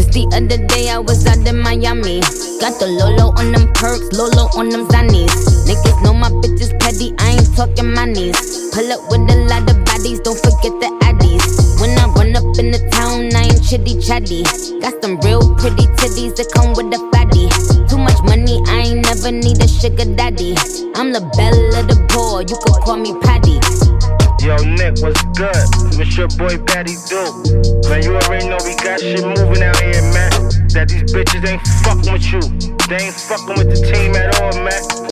Just the other day I was out in Miami. Got the Lolo on them perks, Lolo on them zannies. Niggas know my bitch is petty, I ain't talking my knees. Pull up with a lot of bodies, don't forget the addies. When I run up in the town, I ain't chitty chatty. Got some real pretty titties that come with a fatty. Too much money, I ain't never need a sugar daddy. I'm the belle of the poor, you could call me Patty. Yo, Nick, what's good? What's your boy Patty do? Man, you already know we got shit moving out here, man. That these bitches ain't fucking with you. They ain't fucking with the team at all, man.